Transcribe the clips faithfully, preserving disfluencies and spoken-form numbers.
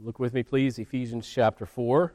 Look with me, please, Ephesians chapter four,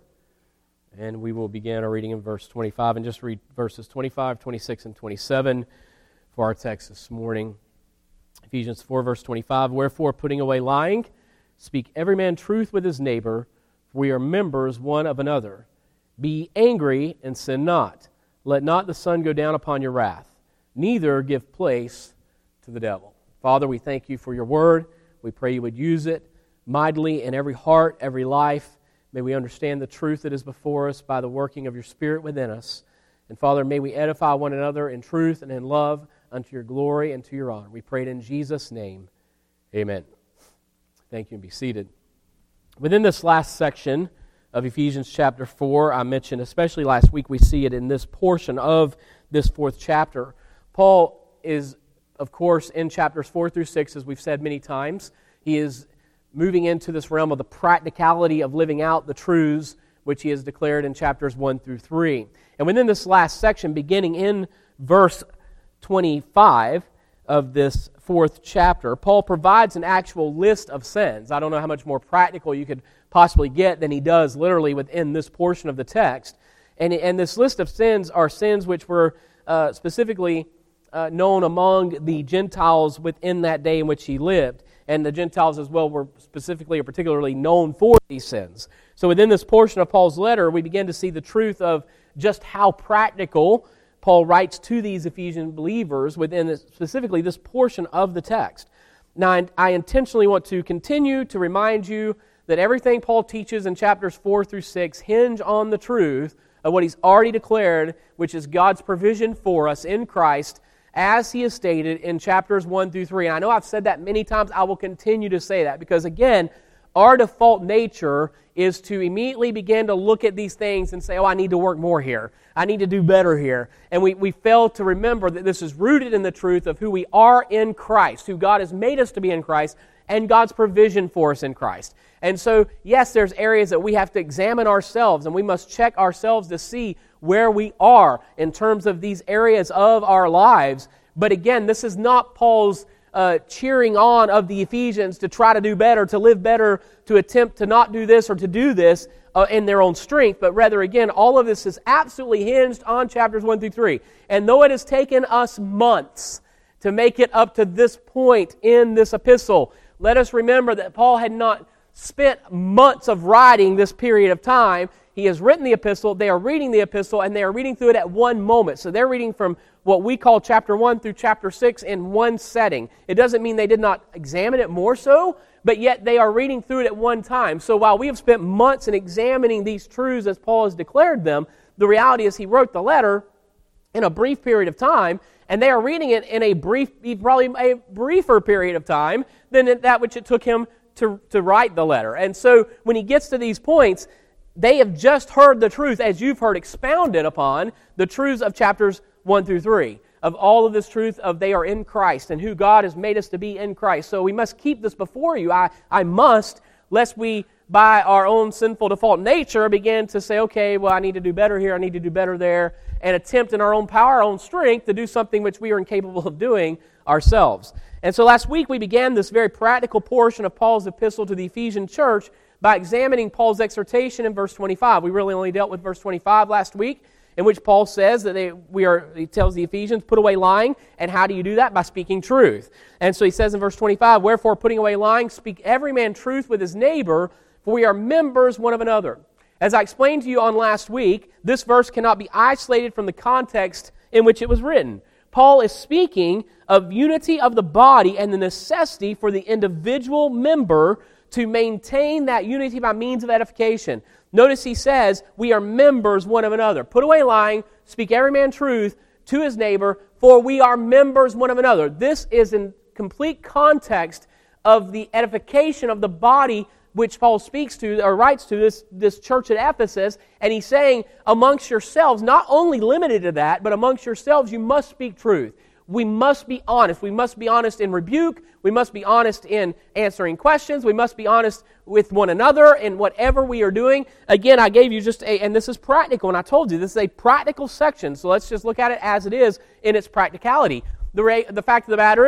and we will begin our reading in verse twenty-five, and just read verses twenty-five, twenty-six, and twenty-seven for our text this morning. Ephesians four, verse twenty-five, "Wherefore, putting away lying, speak every man truth with his neighbor, for we are members one of another. Be ye angry, and sin not. Let not the sun go down upon your wrath, neither give place to the devil." Father, we thank you for your word. We pray you would use it mightily in every heart, every life. May we understand the truth that is before us by the working of your Spirit within us. And Father, may we edify one another in truth and in love unto your glory and to your honor. We pray it in Jesus' name. Amen. Thank you, and be seated. Within this last section of Ephesians chapter four, I mentioned, especially last week, we see it in this portion of this fourth chapter. Paul is, of course, in chapters four through six, as we've said many times, he is moving into this realm of the practicality of living out the truths which he has declared in chapters one through three. And within this last section, beginning in verse twenty-five of this fourth chapter, Paul provides an actual list of sins. I don't know how much more practical you could possibly get than he does literally within this portion of the text. And, and this list of sins are sins which were uh, specifically uh, known among the Gentiles within that day in which he lived. And the Gentiles as well were specifically or particularly known for these sins. So within this portion of Paul's letter, we begin to see the truth of just how practical Paul writes to these Ephesian believers within this, specifically this portion of the text. Now, I, I intentionally want to continue to remind you that everything Paul teaches in chapters four through six hinge on the truth of what he's already declared, which is God's provision for us in Christ, as he has stated in chapters one through three. And I know I've said that many times. I will continue to say that because, again, our default nature is to immediately begin to look at these things and say, oh, I need to work more here. I need to do better here. And we, we fail to remember that this is rooted in the truth of who we are in Christ, who God has made us to be in Christ, and God's provision for us in Christ. And so, yes, there's areas that we have to examine ourselves, and we must check ourselves to see where we are in terms of these areas of our lives. But again, this is not Paul's uh, cheering on of the Ephesians to try to do better, to live better, to attempt to not do this or to do this uh, in their own strength, but rather, again, all of this is absolutely hinged on chapters one through three. And though it has taken us months to make it up to this point in this epistle, let us remember that Paul had not spent months of writing this period of time. He has written the epistle, they are reading the epistle, and they are reading through it at one moment. So they're reading from what we call chapter one through chapter six in one setting. It doesn't mean they did not examine it more so, but yet they are reading through it at one time. So while we have spent months in examining these truths as Paul has declared them, the reality is he wrote the letter in a brief period of time, and they are reading it in a brief, probably a briefer period of time than that which it took him to, to write the letter. And so when he gets to these points, they have just heard the truth, as you've heard expounded upon, the truths of chapters one through three, of all of this truth of they are in Christ and who God has made us to be in Christ. So we must keep this before you. I, I must, lest we, by our own sinful default nature, begin to say, okay, well, I need to do better here, I need to do better there, and attempt in our own power, our own strength, to do something which we are incapable of doing ourselves. And so last week we began this very practical portion of Paul's epistle to the Ephesian church by examining Paul's exhortation in verse twenty-five. We really only dealt with verse twenty-five last week, in which Paul says that they, we are, he tells the Ephesians, put away lying. And how do you do that? By speaking truth. And so he says in verse twenty-five, "Wherefore, putting away lying, speak every man truth with his neighbor, for we are members one of another." As I explained to you on last week, this verse cannot be isolated from the context in which it was written. Paul is speaking of unity of the body and the necessity for the individual member to maintain that unity by means of edification. Notice he says, we are members one of another. Put away lying, speak every man truth to his neighbor, for we are members one of another. This is in complete context of the edification of the body which Paul speaks to or writes to this, this church at Ephesus. And he's saying, amongst yourselves, not only limited to that, but amongst yourselves you must speak truth. We must be honest. We must be honest in rebuke. We must be honest in answering questions. We must be honest with one another in whatever we are doing. Again, I gave you just a, and this is practical, and I told you this is a practical section, so let's just look at it as it is in its practicality. The, the fact of the matter is,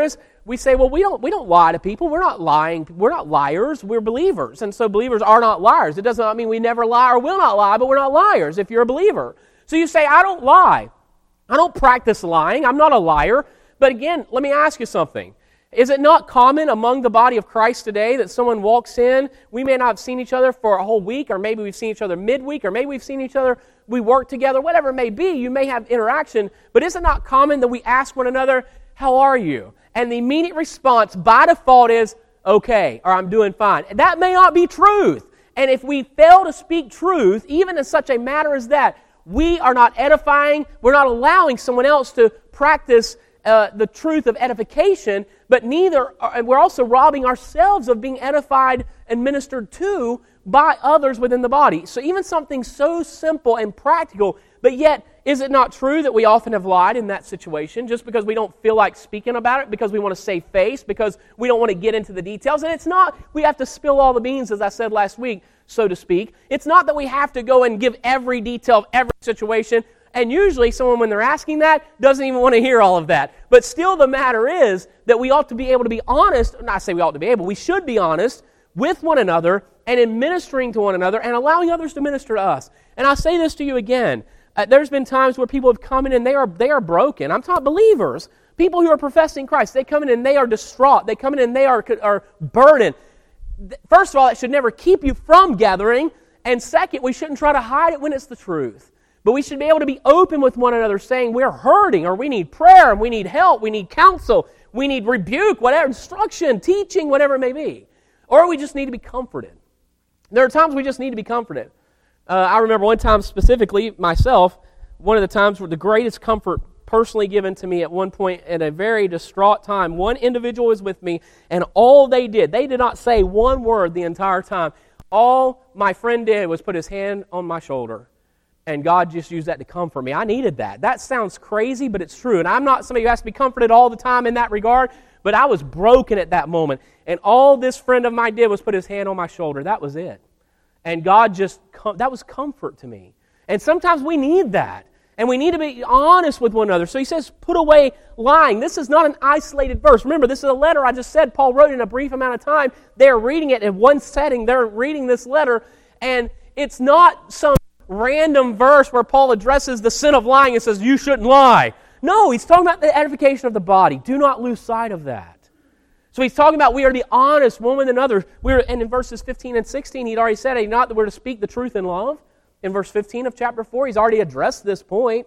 we say, well, we don't we don't lie to people. We're not lying. We're not liars. We're believers. And so believers are not liars. It does not mean we never lie or will not lie, but we're not liars if you're a believer. So you say, I don't lie. I don't practice lying. I'm not a liar. But again, let me ask you something. Is it not common among the body of Christ today that someone walks in, we may not have seen each other for a whole week, or maybe we've seen each other midweek, or maybe we've seen each other, we work together, whatever it may be, you may have interaction, but is it not common that we ask one another, how are you? And the immediate response by default is, okay, or I'm doing fine. That may not be truth. And if we fail to speak truth, even in such a matter as that, we are not edifying, we're not allowing someone else to practice uh, the truth of edification, but neither, are, we're also robbing ourselves of being edified and ministered to by others within the body. So even something so simple and practical, but yet, is it not true that we often have lied in that situation just because we don't feel like speaking about it, because we want to save face, because we don't want to get into the details? And it's not, we have to spill all the beans, as I said last week, so to speak. It's not that we have to go and give every detail of every situation. And usually someone, when they're asking that, doesn't even want to hear all of that. But still the matter is that we ought to be able to be honest. Not say we ought to be able, we should be honest with one another and in ministering to one another and allowing others to minister to us. And I'll say this to you again. Uh, there's been times where people have come in and they are they are broken. I'm talking believers, people who are professing Christ. They come in and they are distraught. They come in and they are, are burdened. First of all, it should never keep you from gathering. And second, we shouldn't try to hide it when it's the truth. But we should be able to be open with one another, saying we're hurting, or we need prayer, and we need help, we need counsel, we need rebuke, whatever, instruction, teaching, whatever it may be. Or we just need to be comforted. There are times we just need to be comforted. Uh, I remember one time specifically, myself, one of the times where the greatest comfort personally given to me at one point at a very distraught time, one individual was with me, and all they did, they did not say one word the entire time. All my friend did was put his hand on my shoulder. And God just used that to comfort me. I needed that. That sounds crazy, but it's true. And I'm not somebody who has to be comforted all the time in that regard, but I was broken at that moment. And all this friend of mine did was put his hand on my shoulder. That was it. And God just, that was comfort to me. And sometimes we need that. And we need to be honest with one another. So he says, put away lying. This is not an isolated verse. Remember, this is a letter I just said Paul wrote in a brief amount of time. They're reading it in one setting. They're reading this letter. And it's not some random verse where Paul addresses the sin of lying and says, you shouldn't lie. No, he's talking about the edification of the body. Do not lose sight of that. So he's talking about we are to be honest one with another. We're, and in verses fifteen and sixteen, he'd already said, not that we're to speak the truth in love. In verse fifteen of chapter four, he's already addressed this point.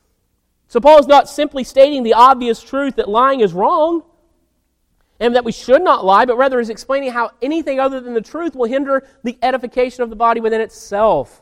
So Paul is not simply stating the obvious truth that lying is wrong and that we should not lie, but rather is explaining how anything other than the truth will hinder the edification of the body within itself.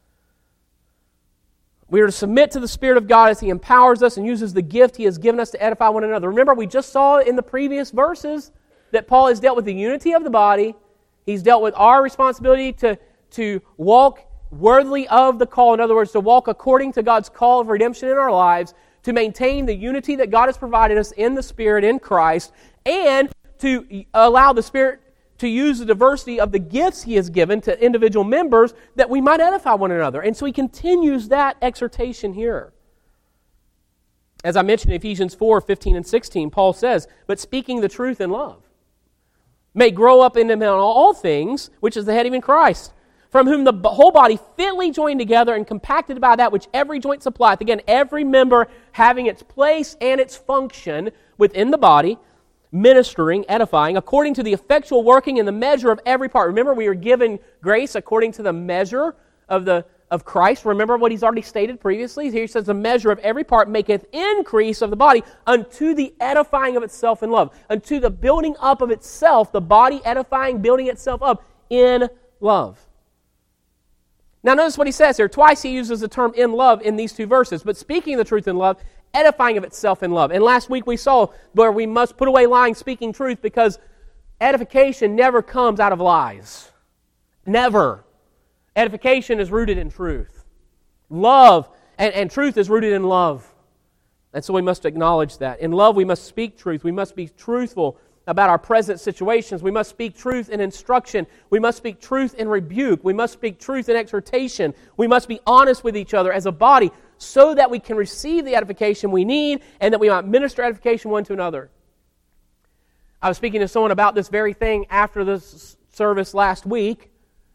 We are to submit to the Spirit of God as He empowers us and uses the gift He has given us to edify one another. Remember, we just saw in the previous verses that Paul has dealt with the unity of the body. He's dealt with our responsibility to, to walk worthily of the call. In other words, to walk according to God's call of redemption in our lives, to maintain the unity that God has provided us in the Spirit, in Christ, and to allow the Spirit to use the diversity of the gifts He has given to individual members that we might edify one another. And so he continues that exhortation here. As I mentioned in Ephesians four, fifteen and sixteen, Paul says, but speaking the truth in love may grow up in him in all things, which is the head, even Christ, from whom the whole body fitly joined together and compacted by that which every joint supplieth. Again, every member having its place and its function within the body, ministering, edifying, according to the effectual working in the measure of every part. Remember, we are given grace according to the measure of the of Christ. Remember what he's already stated previously? Here he says, the measure of every part maketh increase of the body unto the edifying of itself in love, unto the building up of itself, the body edifying, building itself up in love. Now notice what he says here. Twice he uses the term in love in these two verses, but speaking the truth in love, edifying of itself in love. And last week we saw where we must put away lying, speaking truth, because edification never comes out of lies. Never. Edification is rooted in truth. Love and, and truth is rooted in love. And so we must acknowledge that. In love we must speak truth. We must be truthful about our present situations. We must speak truth in instruction. We must speak truth in rebuke. We must speak truth in exhortation. We must be honest with each other as a body so that we can receive the edification we need and that we might minister edification one to another. I was speaking to someone about this very thing after this service last week.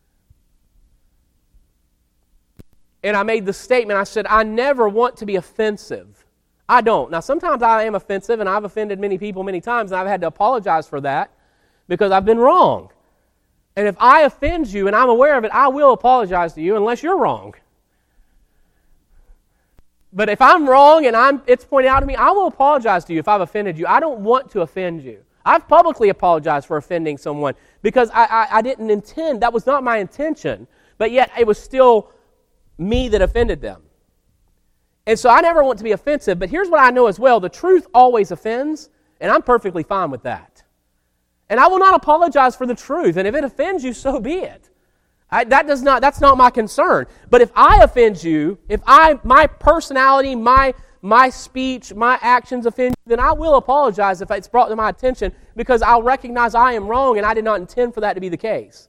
And I made the statement, I said, I never want to be offensive. I don't. Now, sometimes I am offensive, and I've offended many people many times, and I've had to apologize for that because I've been wrong. And if I offend you and I'm aware of it, I will apologize to you unless you're wrong. But if I'm wrong and I'm it's pointed out to me, I will apologize to you if I've offended you. I don't want to offend you. I've publicly apologized for offending someone because I, I, I didn't intend, that was not my intention, but yet it was still me that offended them. And so I never want to be offensive, but here's what I know as well, the truth always offends, and I'm perfectly fine with that. And I will not apologize for the truth, and if it offends you, so be it. I, that does not, that's not my concern. But if I offend you, if I, my personality, my my speech, my actions offend you, then I will apologize if it's brought to my attention because I'll recognize I am wrong and I did not intend for that to be the case.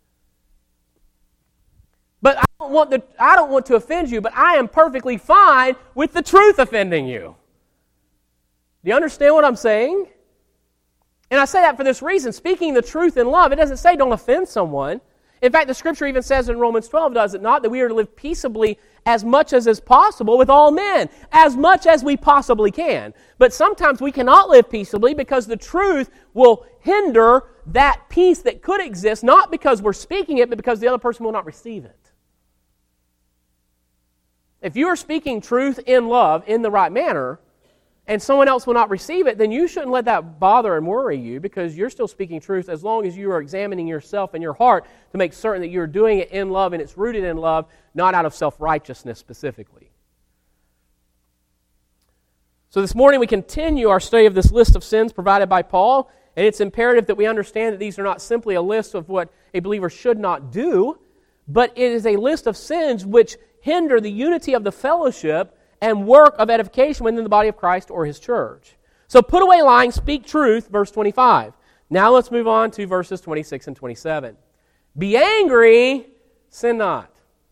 But I don't want the, I don't want to offend you, but I am perfectly fine with the truth offending you. Do you understand what I'm saying? And I say that for this reason. Speaking the truth in love, it doesn't say don't offend someone. In fact, the Scripture even says in Romans twelve, does it not, that we are to live peaceably as much as is possible with all men, as much as we possibly can. But sometimes we cannot live peaceably because the truth will hinder that peace that could exist, not because we're speaking it, but because the other person will not receive it. If you are speaking truth in love in the right manner, and someone else will not receive it, then you shouldn't let that bother and worry you because you're still speaking truth as long as you are examining yourself and your heart to make certain that you're doing it in love and it's rooted in love, not out of self-righteousness specifically. So this morning we continue our study of this list of sins provided by Paul, and it's imperative that we understand that these are not simply a list of what a believer should not do, but it is a list of sins which hinder the unity of the fellowship and work of edification within the body of Christ or His church. So put away lying, speak truth, verse twenty-five. Now let's move on to verses twenty-six and twenty-seven. Be angry, sin not.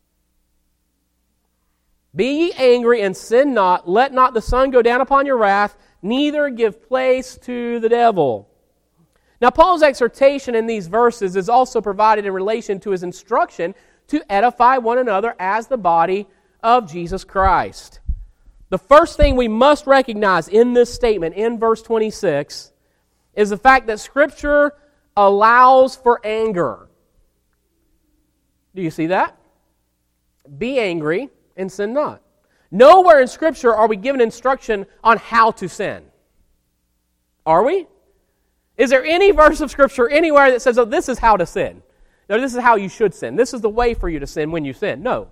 Be ye angry and sin not. Let not the sun go down upon your wrath, neither give place to the devil. Now Paul's exhortation in these verses is also provided in relation to his instruction to edify one another as the body of Jesus Christ. The first thing we must recognize in this statement, in verse twenty-six, is the fact that Scripture allows for anger. Do you see that? Be angry and sin not. Nowhere in Scripture are we given instruction on how to sin. Are we? Is there any verse of Scripture anywhere that says, oh, this is how to sin? No, this is how you should sin. This is the way for you to sin when you sin. No.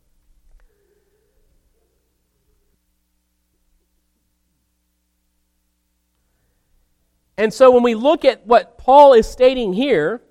And so when we look at what Paul is stating here,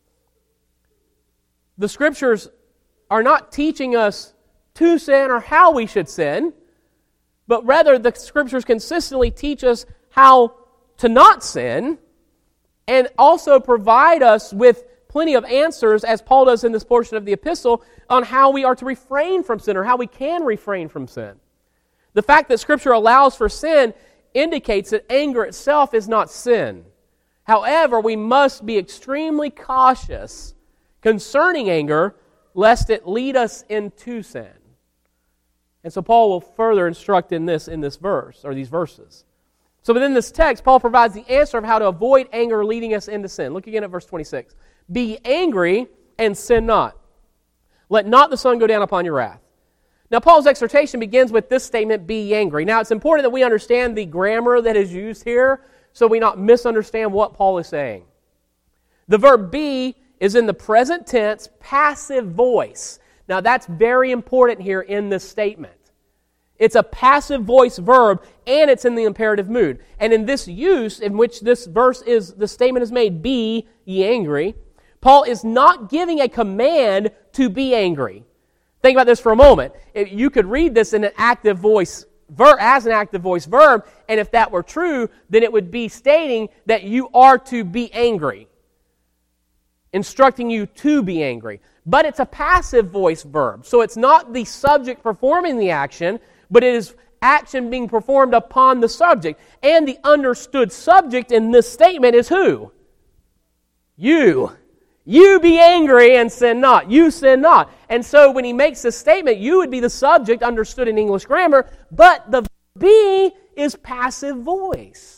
the Scriptures are not teaching us to sin or how we should sin, but rather the Scriptures consistently teach us how to not sin and also provide us with plenty of answers, as Paul does in this portion of the epistle, on how we are to refrain from sin or how we can refrain from sin. The fact that Scripture allows for sin indicates that anger itself is not sin. However, we must be extremely cautious concerning anger, lest it lead us into sin. And so Paul will further instruct in this in this verse, or these verses. So within this text, Paul provides the answer of how to avoid anger leading us into sin. Look again at verse twenty-six. Be angry and sin not. Let not the sun go down upon your wrath. Now, Paul's exhortation begins with this statement, be angry. Now, it's important that we understand the grammar that is used here so we not misunderstand what Paul is saying. The verb be is in the present tense, passive voice. Now, that's very important here in this statement. It's a passive voice verb, and it's in the imperative mood. And in this use, in which this verse is, the statement is made, be ye angry, Paul is not giving a command to be angry. Think about this for a moment. You could read this in an active voice verb, as an active voice verb, and if that were true, then it would be stating that you are to be angry, instructing you to be angry. But it's a passive voice verb, so it's not the subject performing the action, but it is action being performed upon the subject. And the understood subject in this statement is who? You. You be angry and sin not. You sin not. And so when he makes this statement, you would be the subject understood in English grammar, but the be is passive voice.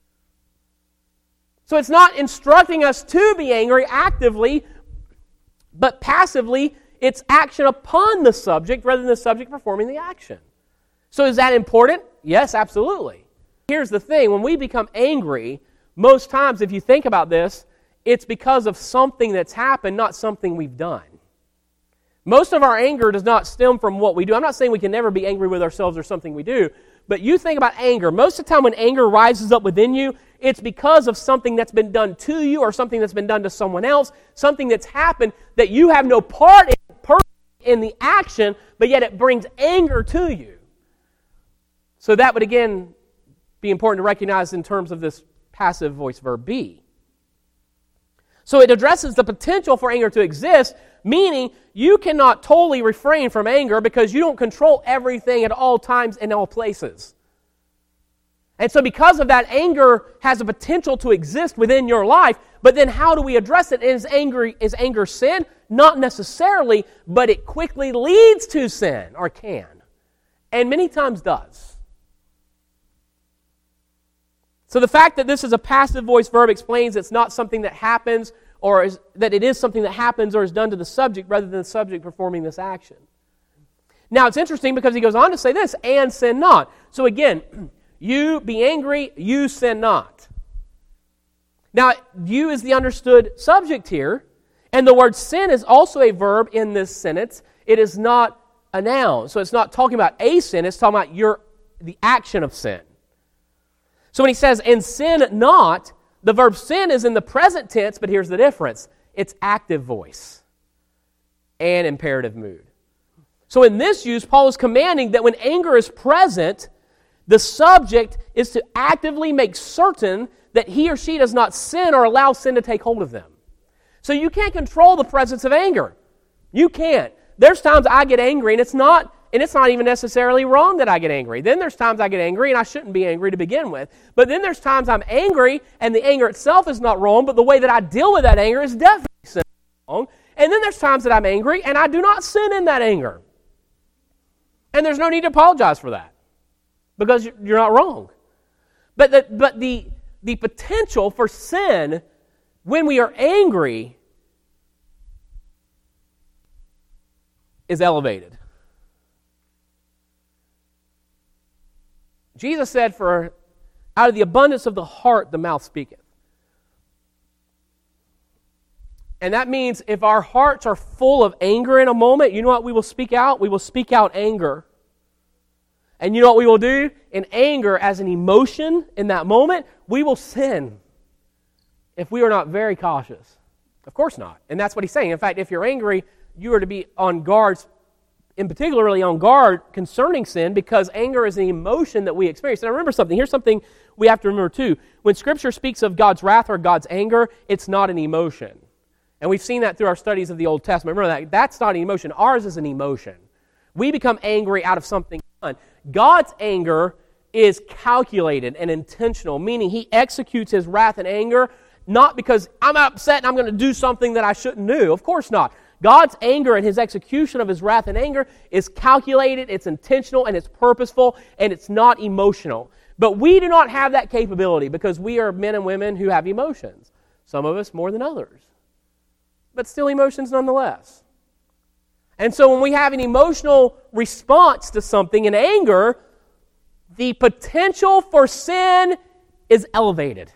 So it's not instructing us to be angry actively, but passively, it's action upon the subject rather than the subject performing the action. So is that important? Yes, absolutely. Here's the thing. When we become angry, most times if you think about this, it's because of something that's happened, not something we've done. Most of our anger does not stem from what we do. I'm not saying we can never be angry with ourselves or something we do, but you think about anger. Most of the time when anger rises up within you, it's because of something that's been done to you or something that's been done to someone else, something that's happened that you have no part in, in the action, but yet it brings anger to you. So that would again be important to recognize in terms of this passive voice verb be. So it addresses the potential for anger to exist, meaning you cannot totally refrain from anger because you don't control everything at all times in all places. And so because of that, anger has a potential to exist within your life, but then how do we address it? Is anger, is anger sin? Not necessarily, but it quickly leads to sin, or can, and many times does. So the fact that this is a passive voice verb explains it's not something that happens, or is, that it is something that happens or is done to the subject rather than the subject performing this action. Now it's interesting because he goes on to say this, and sin not. So again, you be angry, you sin not. Now, you is the understood subject here, and the word sin is also a verb in this sentence. It is not a noun, so it's not talking about a sin, it's talking about your the action of sin. So when he says, and sin not, the verb sin is in the present tense, but here's the difference. It's active voice and imperative mood. So in this use, Paul is commanding that when anger is present, the subject is to actively make certain that he or she does not sin or allow sin to take hold of them. So you can't control the presence of anger. You can't. There's times I get angry, and it's not And it's not even necessarily wrong that I get angry. Then there's times I get angry and I shouldn't be angry to begin with. But then there's times I'm angry and the anger itself is not wrong, but the way that I deal with that anger is definitely wrong. And then there's times that I'm angry and I do not sin in that anger. And there's no need to apologize for that because you're not wrong. But the, but the, the potential for sin when we are angry is elevated. Jesus said, for out of the abundance of the heart, the mouth speaketh. And that means if our hearts are full of anger in a moment, you know what we will speak out? We will speak out anger. And you know what we will do? In anger, as an emotion in that moment, we will sin if we are not very cautious. Of course not. And that's what he's saying. In fact, if you're angry, you are to be on guard, in particularly on guard concerning sin, because anger is an emotion that we experience. And remember something. Here's something we have to remember too. When Scripture speaks of God's wrath or God's anger, it's not an emotion. And we've seen that through our studies of the Old Testament. Remember that. That's not an emotion. Ours is an emotion. We become angry out of something done. God's anger is calculated and intentional, meaning He executes His wrath and anger not because I'm upset and I'm going to do something that I shouldn't do. Of course not. God's anger and His execution of His wrath and anger is calculated, it's intentional, and it's purposeful, and it's not emotional. But we do not have that capability because we are men and women who have emotions. Some of us more than others. But still emotions nonetheless. And so when we have an emotional response to something in anger, the potential for sin is elevated.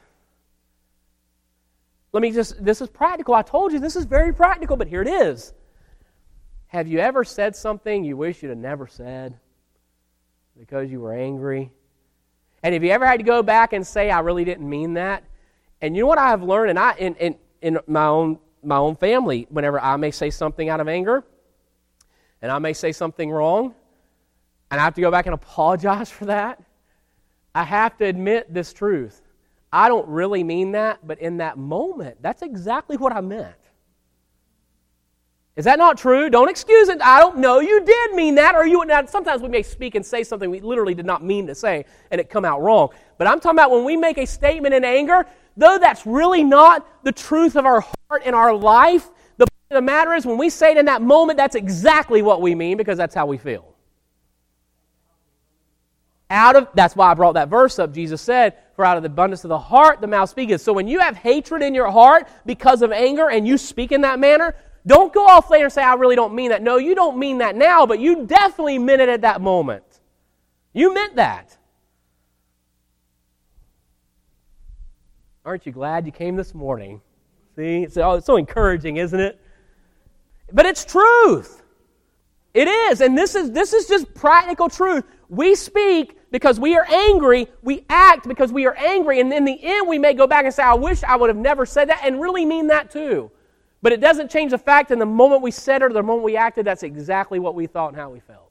Let me just, this is practical. I told you this is very practical, but here it is. Have you ever said something you wish you'd have never said because you were angry? And have you ever had to go back and say, I really didn't mean that? And you know what I have learned, and I in, in, in my own my own family, whenever I may say something out of anger, and I may say something wrong, and I have to go back and apologize for that, I have to admit this truth. I don't really mean that, but in that moment, that's exactly what I meant. Is that not true? Don't excuse it. I don't know. You did mean that, or you would not. Sometimes we may speak and say something we literally did not mean to say, and it come out wrong. But I'm talking about when we make a statement in anger, though that's really not the truth of our heart and our life, the, the matter is when we say it in that moment, that's exactly what we mean because that's how we feel. Out of that's why I brought that verse up. Jesus said, "For out of the abundance of the heart, the mouth speaketh." So when you have hatred in your heart because of anger and you speak in that manner, don't go off later and say, "I really don't mean that." No, you don't mean that now, but you definitely meant it at that moment. You meant that. Aren't you glad you came this morning? See, it's, oh, it's so encouraging, isn't it? But it's truth. It is, and this is this is just practical truth. We speak because we are angry. We act because we are angry. And in the end, we may go back and say, "I wish I would have never said that," and really mean that too. But it doesn't change the fact in the moment we said it or the moment we acted, that's exactly what we thought and how we felt.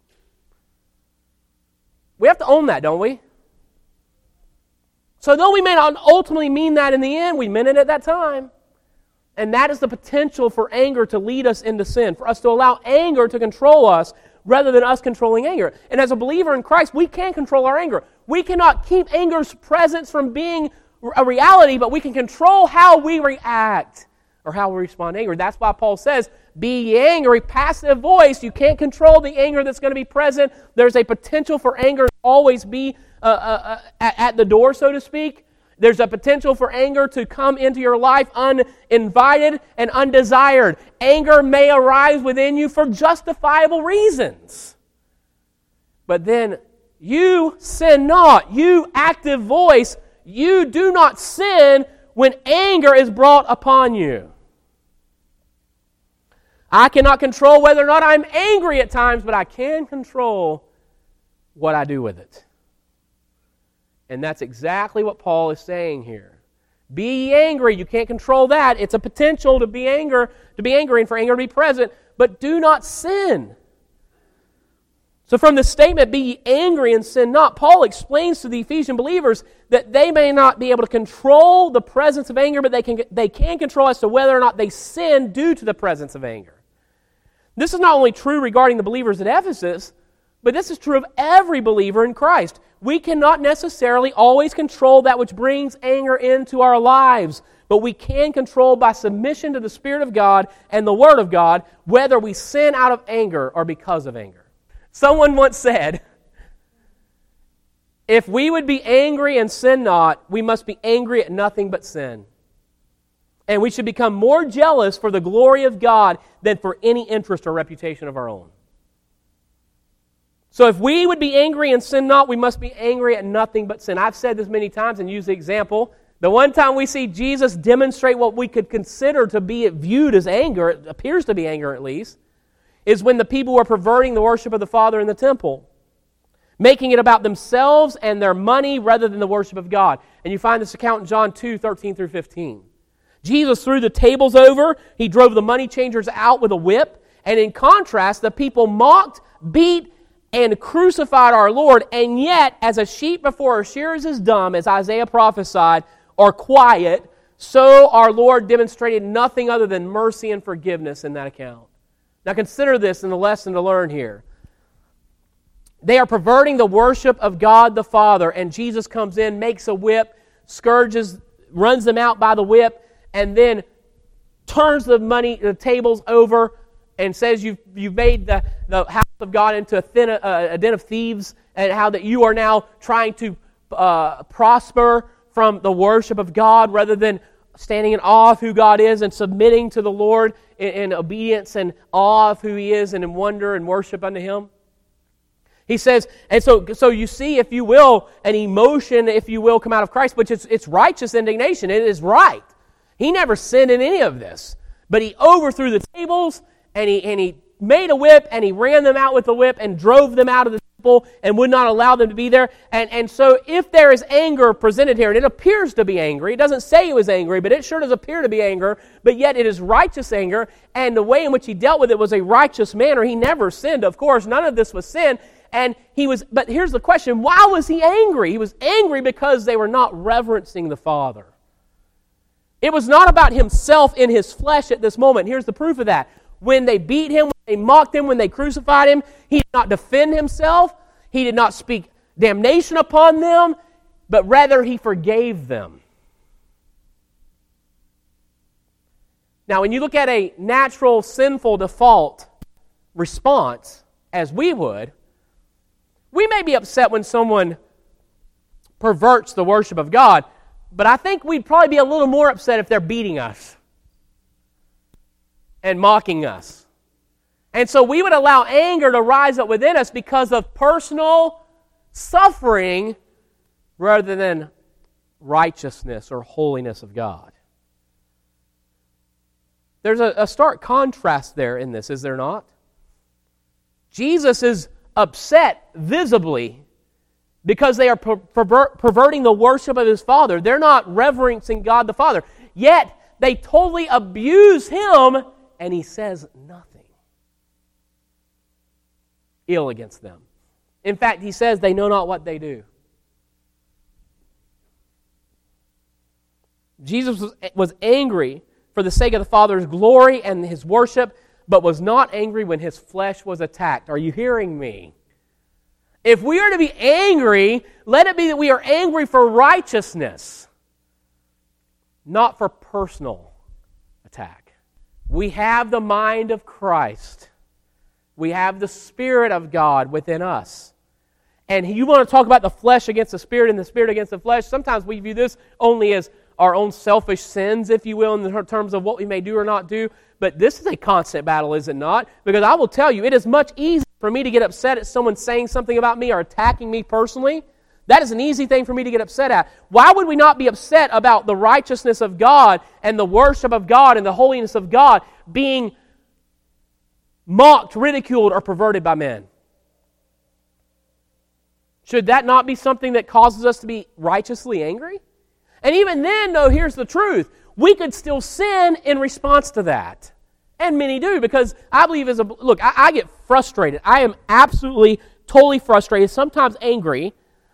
We have to own that, don't we? So though we may not ultimately mean that in the end, we meant it at that time. And that is the potential for anger to lead us into sin, for us to allow anger to control us rather than us controlling anger. And as a believer in Christ, we can control our anger. We cannot keep anger's presence from being a reality, but we can control how we react or how we respond to anger. That's why Paul says, "Be ye angry," passive voice. You can't control the anger that's going to be present. There's a potential for anger to always be uh, uh, at, at the door, so to speak. There's a potential for anger to come into your life uninvited and undesired. Anger may arise within you for justifiable reasons. But then you sin not. You, active voice, you do not sin when anger is brought upon you. I cannot control whether or not I'm angry at times, but I can control what I do with it. And that's exactly what Paul is saying here. Be ye angry. You can't control that. It's a potential to be anger, to be angry and for anger to be present, but do not sin. So from the statement, "Be ye angry and sin not," Paul explains to the Ephesian believers that they may not be able to control the presence of anger, but they can, they can control as to whether or not they sin due to the presence of anger. This is not only true regarding the believers at Ephesus, but this is true of every believer in Christ. We cannot necessarily always control that which brings anger into our lives, but we can control by submission to the Spirit of God and the Word of God whether we sin out of anger or because of anger. Someone once said, "If we would be angry and sin not, we must be angry at nothing but sin. And we should become more jealous for the glory of God than for any interest or reputation of our own." So if we would be angry and sin not, we must be angry at nothing but sin. I've said this many times and used the example. The one time we see Jesus demonstrate what we could consider to be viewed as anger, it appears to be anger at least, is when the people were perverting the worship of the Father in the temple, making it about themselves and their money rather than the worship of God. And you find this account in John two, thirteen through fifteen. Jesus threw the tables over. He drove the money changers out with a whip. And in contrast, the people mocked, beat, and crucified our Lord. And yet, as a sheep before her shearers is dumb, as Isaiah prophesied, or quiet, so our Lord demonstrated nothing other than mercy and forgiveness in that account. Now consider this in the lesson to learn here. They are perverting the worship of God the Father, and Jesus comes in, makes a whip, scourges, runs them out by the whip, and then turns the money, the tables over, and says you've you've made the, the house of God into a, thin, a, a den of thieves, and how that you are now trying to uh, prosper from the worship of God rather than standing in awe of who God is and submitting to the Lord in, in obedience and awe of who He is and in wonder and worship unto Him. He says, and so so you see, if you will, an emotion, if you will, come out of Christ, which is it's righteous indignation. It is right. He never sinned in any of this. But He overthrew the tables, and he, and he made a whip, and He ran them out with the whip and drove them out of the temple and would not allow them to be there. And, and so if there is anger presented here, and it appears to be angry, it doesn't say He was angry, but it sure does appear to be anger, but yet it is righteous anger, and the way in which He dealt with it was a righteous manner. He never sinned, of course. None of this was sin. And he was, but here's the question, why was He angry? He was angry because they were not reverencing the Father. It was not about Himself in His flesh at this moment. Here's the proof of that. when they beat him, when they mocked him, when they crucified him, he did not defend himself. He did not speak damnation upon them, but rather he forgave them. Now, when you look at a natural, sinful default response, as we would, we may be upset when someone perverts the worship of God, but I think we'd probably be a little more upset if they're beating us and mocking us. And so we would allow anger to rise up within us because of personal suffering rather than righteousness or holiness of God. There's a, a stark contrast there in this, is there not? Jesus is upset visibly because they are per- pervert, perverting the worship of His Father. They're not reverencing God the Father. Yet, they totally abuse Him, and He says nothing ill against them. In fact, He says they know not what they do. Jesus was, was angry for the sake of the Father's glory and His worship, but was not angry when His flesh was attacked. Are you hearing me? If we are to be angry, let it be that we are angry for righteousness, not for personal attack. We have the mind of Christ. We have the Spirit of God within us. And you want to talk about the flesh against the Spirit and the Spirit against the flesh, sometimes we view this only as our own selfish sins, if you will, in terms of what we may do or not do. But this is a constant battle, is it not? Because I will tell you, it is much easier for me to get upset at someone saying something about me or attacking me personally. That is an easy thing for me to get upset at. Why would we not be upset about the righteousness of God and the worship of God and the holiness of God being mocked, ridiculed, or perverted by men? Should that not be something that causes us to be righteously angry? And even then, though, here's the truth. We could still sin in response to that. And many do, because I believe as a... Look, I, I get frustrated. I am absolutely, totally frustrated, sometimes angry,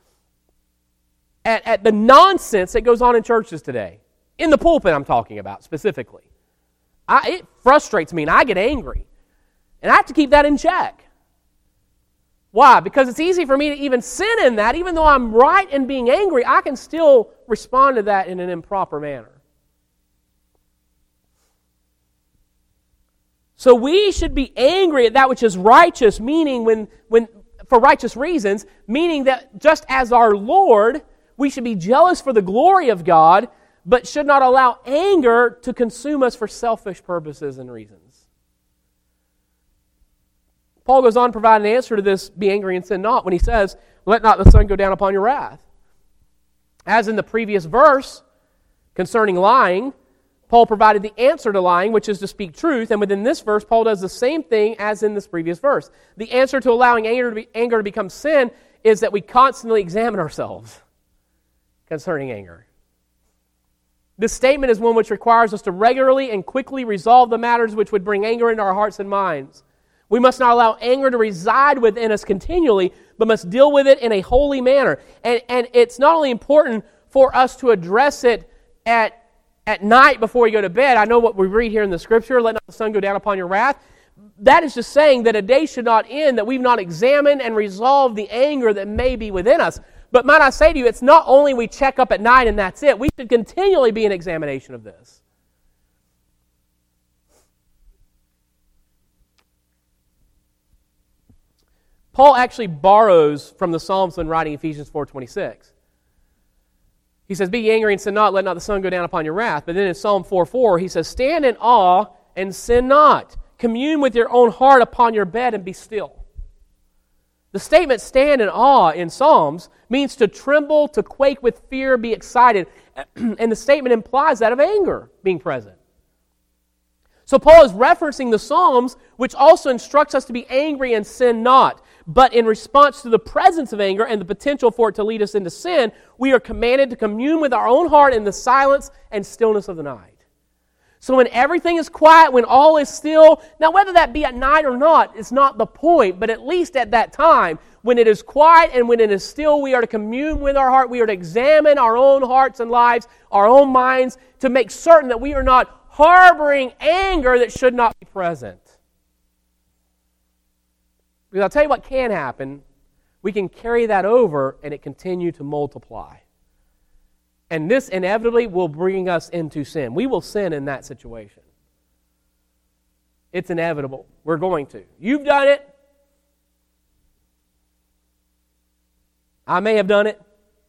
at, at the nonsense that goes on in churches today. In the pulpit, I'm talking about, specifically. I, it frustrates me, and I get angry. And I have to keep that in check. Why? Because it's easy for me to even sin in that. Even though I'm right in being angry, I can still respond to that in an improper manner. So we should be angry at that which is righteous, meaning when, when for righteous reasons, meaning that just as our Lord, we should be jealous for the glory of God, but should not allow anger to consume us for selfish purposes and reasons. Paul goes on to provide an answer to this, be angry and sin not, when he says, let not the sun go down upon your wrath. As in the previous verse, concerning lying, Paul provided the answer to lying, which is to speak truth, and within this verse, Paul does the same thing as in this previous verse. The answer to allowing anger to, be, anger to become sin is that we constantly examine ourselves concerning anger. This statement is one which requires us to regularly and quickly resolve the matters which would bring anger into our hearts and minds. We must not allow anger to reside within us continually, but must deal with it in a holy manner. And, and it's not only important for us to address it at At night before we go to bed. I know what we read here in the Scripture, let not the sun go down upon your wrath. That is just saying that a day should not end, that we've not examined and resolved the anger that may be within us. But might I say to you, it's not only we check up at night and that's it. We should continually be in examination of this. Paul actually borrows from the Psalms when writing Ephesians four twenty-six. He says, be ye angry and sin not, let not the sun go down upon your wrath. But then in Psalm four four, he says, stand in awe and sin not. Commune with your own heart upon your bed and be still. The statement stand in awe in Psalms means to tremble, to quake with fear, be excited. And the statement implies that of anger being present. So Paul is referencing the Psalms, which also instructs us to be angry and sin not. But in response to the presence of anger and the potential for it to lead us into sin, we are commanded to commune with our own heart in the silence and stillness of the night. So when everything is quiet, when all is still, now whether that be at night or not, it's not the point, but at least at that time, when it is quiet and when it is still, we are to commune with our heart, we are to examine our own hearts and lives, our own minds, to make certain that we are not harboring anger that should not be present. Because I'll tell you what can happen. We can carry that over and it continue to multiply. And this inevitably will bring us into sin. We will sin in that situation. It's inevitable. We're going to. You've done it. I may have done it.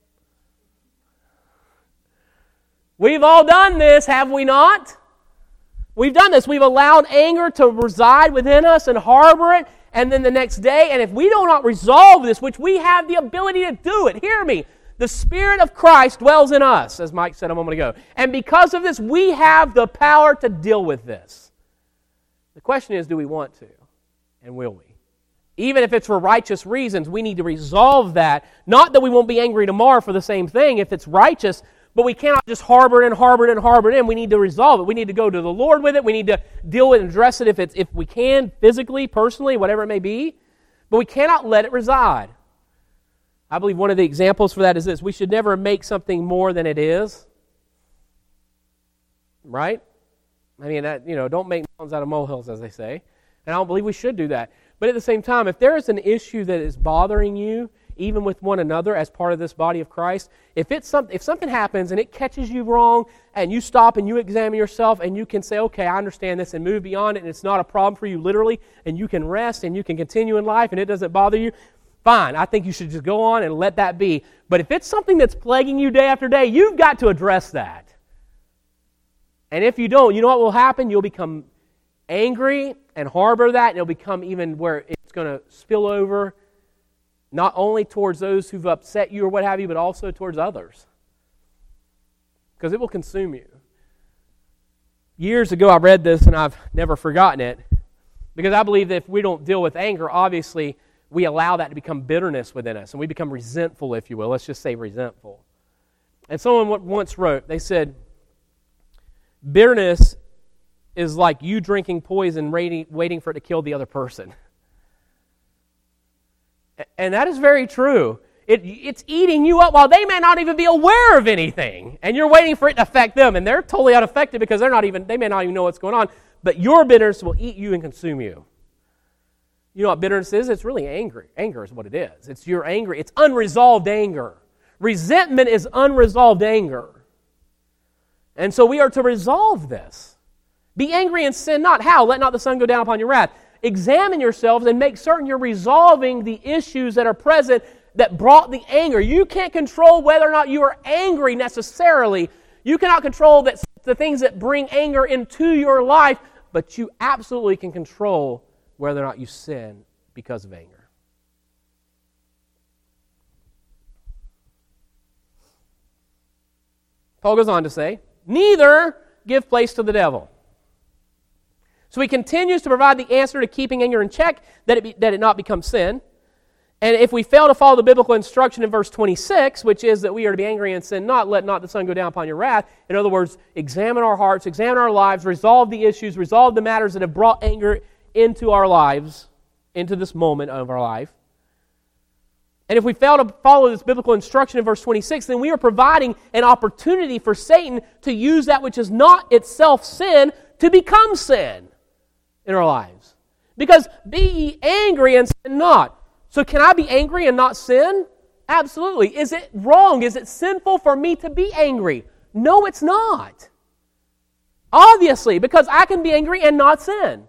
We've all done this, have we not? We've done this. We've allowed anger to reside within us and harbor it, and then the next day, and if we do not resolve this, which we have the ability to do it, hear me, the Spirit of Christ dwells in us, as Mike said a moment ago. And because of this, we have the power to deal with this. The question is, do we want to? And will we? Even if it's for righteous reasons, we need to resolve that. Not that we won't be angry tomorrow for the same thing if it's righteous, but we cannot just harbor it and harbor it and harbor it in. We need to resolve it. We need to go to the Lord with it. We need to deal with it and address it if it's if we can, physically, personally, whatever it may be. But we cannot let it reside. I believe one of the examples for that is this. We should never make something more than it is. Right? I mean, that, you know, don't make mountains out of molehills, as they say. And I don't believe we should do that. But at the same time, if there is an issue that is bothering you, even with one another as part of this body of Christ, if it's some, if something happens and it catches you wrong and you stop and you examine yourself and you can say, okay, I understand this and move beyond it and it's not a problem for you literally and you can rest and you can continue in life and it doesn't bother you, fine. I think you should just go on and let that be. But if it's something that's plaguing you day after day, you've got to address that. And if you don't, you know what will happen? You'll become angry and harbor that, and it'll become even where it's going to spill over not only towards those who've upset you or what have you, but also towards others. Because it will consume you. Years ago I read this and I've never forgotten it, because I believe that if we don't deal with anger, obviously we allow that to become bitterness within us, and we become resentful, if you will. Let's just say resentful. And someone once wrote, they said, bitterness is like you drinking poison waiting for it to kill the other person. And that is very true. It, it's eating you up while they may not even be aware of anything. And you're waiting for it to affect them. And they're totally unaffected because they're not even, they may not even know what's going on. But your bitterness will eat you and consume you. You know what bitterness is? It's really angry. Anger is what it is. It's your anger. It's unresolved anger. Resentment is unresolved anger. And so we are to resolve this. Be angry and sin not. How? Let not the sun go down upon your wrath. Examine yourselves and make certain you're resolving the issues that are present that brought the anger. You can't control whether or not you are angry necessarily. You cannot control that, the things that bring anger into your life, but you absolutely can control whether or not you sin because of anger. Paul goes on to say, neither give place to the devil. So he continues to provide the answer to keeping anger in check, that it, be, that it not become sin. And if we fail to follow the biblical instruction in verse twenty-six, which is that we are to be angry and sin not, let not the sun go down upon your wrath. In other words, examine our hearts, examine our lives, resolve the issues, resolve the matters that have brought anger into our lives, into this moment of our life. And if we fail to follow this biblical instruction in verse twenty-six, then we are providing an opportunity for Satan to use that which is not itself sin to become sin in our lives. Because be ye angry and sin not. So can I be angry and not sin? Absolutely. Is it wrong? Is it sinful for me to be angry? No, it's not. Obviously, because I can be angry and not sin.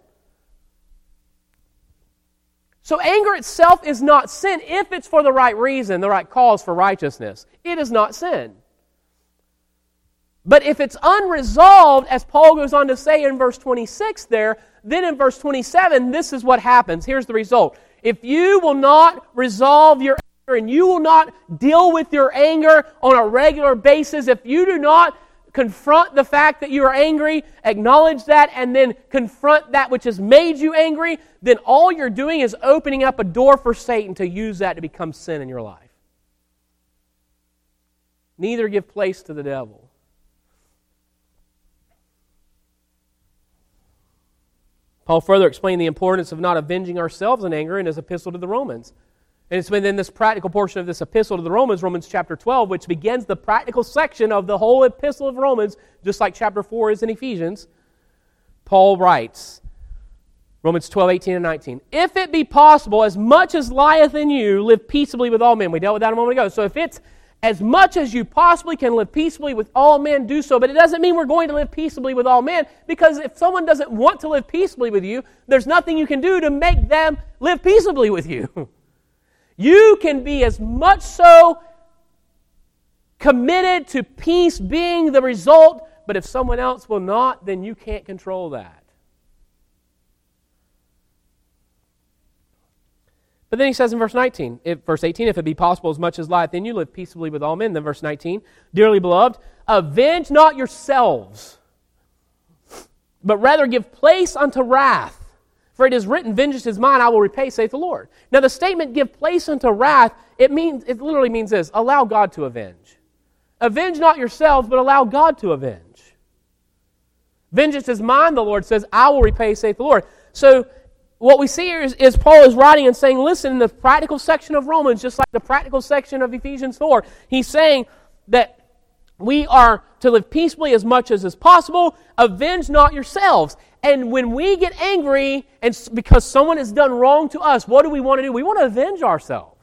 So anger itself is not sin if it's for the right reason, the right cause for righteousness. It is not sin. But if it's unresolved, as Paul goes on to say in verse twenty-six there, then in verse twenty-seven, this is what happens. Here's the result. If you will not resolve your anger and you will not deal with your anger on a regular basis, if you do not confront the fact that you are angry, acknowledge that, and then confront that which has made you angry, then all you're doing is opening up a door for Satan to use that to become sin in your life. Neither give place to the devil. Paul further explained the importance of not avenging ourselves in anger in his epistle to the Romans. And it's within this practical portion of this epistle to the Romans, Romans chapter twelve, which begins the practical section of the whole epistle of Romans, just like chapter four is in Ephesians. Paul writes, Romans twelve, eighteen, and nineteen. If it be possible, as much as lieth in you, live peaceably with all men. We dealt with that a moment ago. So if it's as much as you possibly can live peaceably with all men, do so. But it doesn't mean we're going to live peaceably with all men, because if someone doesn't want to live peaceably with you, there's nothing you can do to make them live peaceably with you. You can be as much so committed to peace being the result, but if someone else will not, then you can't control that. But then he says in verse nineteen, if, verse eighteen, if it be possible, as much as lieth in you, live peaceably with all men. Then verse nineteen, dearly beloved, avenge not yourselves, but rather give place unto wrath. For it is written, vengeance is mine, I will repay, saith the Lord. Now the statement, give place unto wrath, it means it literally means this, allow God to avenge. Avenge not yourselves, but allow God to avenge. Vengeance is mine, the Lord says, I will repay, saith the Lord. So what we see here is, is Paul is writing and saying, listen, in the practical section of Romans, just like the practical section of Ephesians four, he's saying that we are to live peaceably as much as is possible. Avenge not yourselves. And when we get angry and because someone has done wrong to us, what do we want to do? We want to avenge ourselves.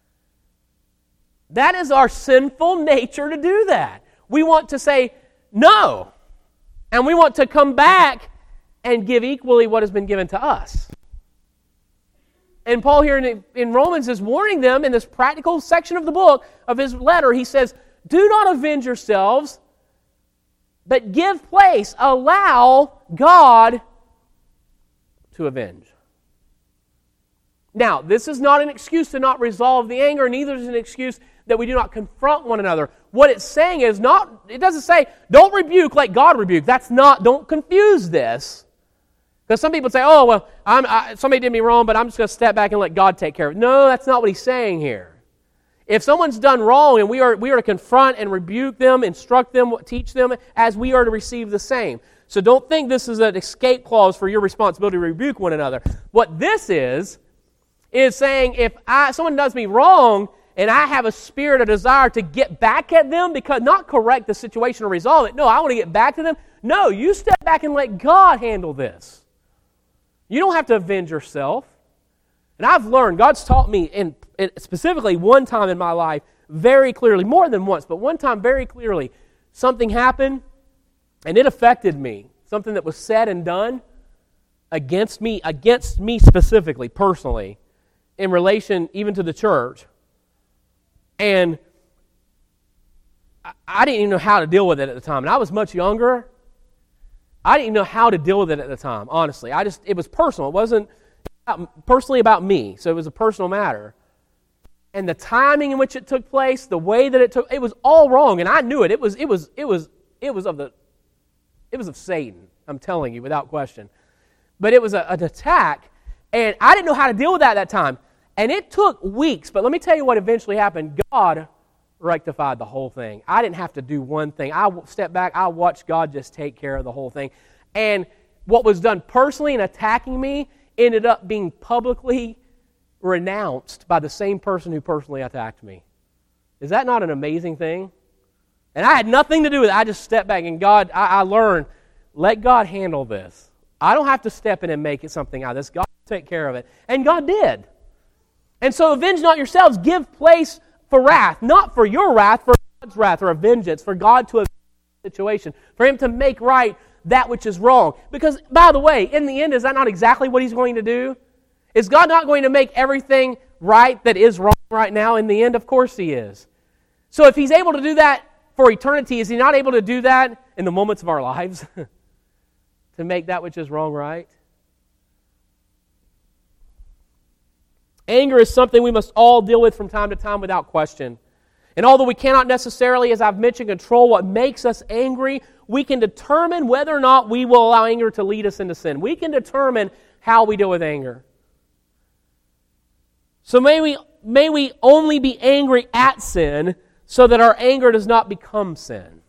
That is our sinful nature to do that. We want to say no. And we want to come back and give equally what has been given to us. And Paul here in, in Romans is warning them in this practical section of the book, of his letter. He says, do not avenge yourselves, but give place, allow God to avenge. Now, this is not an excuse to not resolve the anger, neither is it an excuse that we do not confront one another. What it's saying is not, it doesn't say, don't rebuke like God rebuked. That's not, don't confuse this. Because some people say, oh, well, I'm, I, somebody did me wrong, but I'm just going to step back and let God take care of it. No, that's not what he's saying here. If someone's done wrong and we are, we are to confront and rebuke them, instruct them, teach them, as we are to receive the same. So don't think this is an escape clause for your responsibility to rebuke one another. What this is, is saying if I, someone does me wrong and I have a spirit, a desire to get back at them, because not correct the situation or resolve it. No, I want to get back to them. No, you step back and let God handle this. You don't have to avenge yourself. And I've learned, God's taught me, in, in specifically one time in my life, very clearly, more than once, but one time very clearly, something happened and it affected me. Something that was said and done against me, against me specifically, personally, in relation even to the church. And I, I didn't even know how to deal with it at the time. And I was much younger. I didn't even know how to deal with it at the time, honestly. I just, it was personal. It wasn't personally about me, so it was a personal matter. And the timing in which it took place, the way that it took, it was all wrong, and I knew it. It was, it was, it was, it was of the, it was of Satan. I'm telling you, without question. But it was a, an attack, and I didn't know how to deal with that at that time. And it took weeks, but let me tell you what eventually happened. God rectified the whole thing. I didn't have to do one thing. I stepped back, I watched God just take care of the whole thing. And what was done personally in attacking me ended up being publicly renounced by the same person who personally attacked me. Is that not an amazing thing? And I had nothing to do with it. I just stepped back, and God, I, I learned, let God handle this. I don't have to step in and make it something out of this. God will take care of it. And God did. And so avenge not yourselves, give place for wrath, not for your wrath, for God's wrath or a vengeance, for God to avenge the situation, for Him to make right that which is wrong. Because, by the way, in the end, is that not exactly what He's going to do? Is God not going to make everything right that is wrong right now? In the end, of course He is. So if He's able to do that for eternity, is He not able to do that in the moments of our lives? To make that which is wrong right? Anger is something we must all deal with from time to time without question. And although we cannot necessarily, as I've mentioned, control what makes us angry, we can determine whether or not we will allow anger to lead us into sin. We can determine how we deal with anger. So may we, may we only be angry at sin so that our anger does not become sin.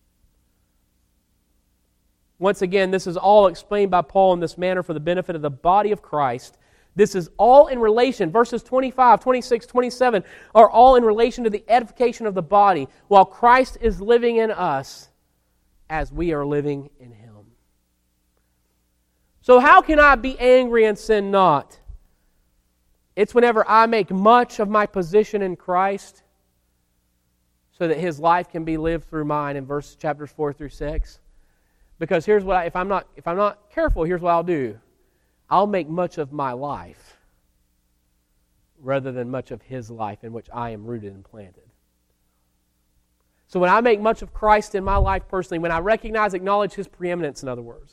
Once again, this is all explained by Paul in this manner for the benefit of the body of Christ. This is all in relation. Verses twenty-five, twenty-six, twenty-seven are all in relation to the edification of the body, while Christ is living in us as we are living in Him. So how can I be angry and sin not? It's whenever I make much of my position in Christ so that His life can be lived through mine in verse chapters four through six. Because here's what I, if I'm not if I'm not careful, here's what I'll do. I'll make much of my life rather than much of His life in which I am rooted and planted. So when I make much of Christ in my life personally, when I recognize, acknowledge His preeminence, in other words,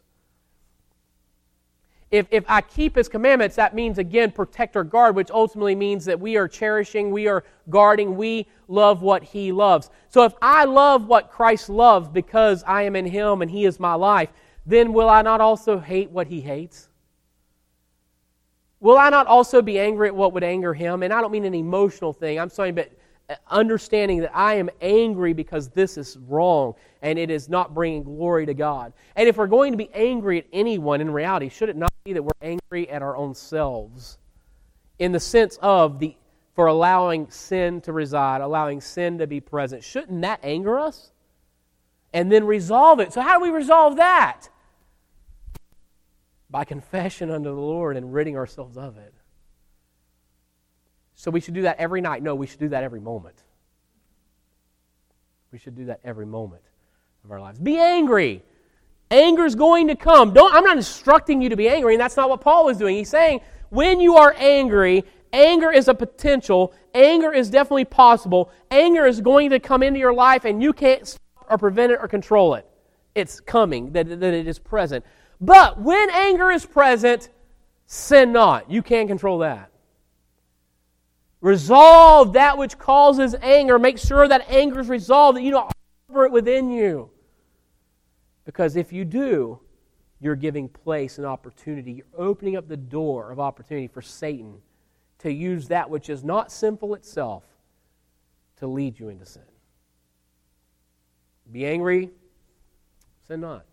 If, if I keep His commandments, that means, again, protect or guard, which ultimately means that we are cherishing, we are guarding, we love what He loves. So if I love what Christ loves because I am in Him and He is my life, then will I not also hate what He hates? Will I not also be angry at what would anger Him? And I don't mean an emotional thing. I'm sorry, but understanding that I am angry because this is wrong and it is not bringing glory to God. And if we're going to be angry at anyone, in reality, should it not be that we're angry at our own selves in the sense of the for allowing sin to reside, allowing sin to be present? Shouldn't that anger us? And then resolve it. So how do we resolve that? By confession unto the Lord and ridding ourselves of it. So we should do that every night. No, we should do that every moment. We should do that every moment of our lives. Be angry. Anger is going to come. Don't, I'm not instructing you to be angry, and that's not what Paul was doing. He's saying when you are angry, anger is a potential. Anger is definitely possible. Anger is going to come into your life, and you can't stop or prevent it or control it. It's coming, that, that it is present. But when anger is present, sin not. You can't control that. Resolve that which causes anger. Make sure that anger is resolved, that you don't harbor it within you. Because if you do, you're giving place and opportunity. You're opening up the door of opportunity for Satan to use that which is not sinful itself to lead you into sin. Be angry, sin not.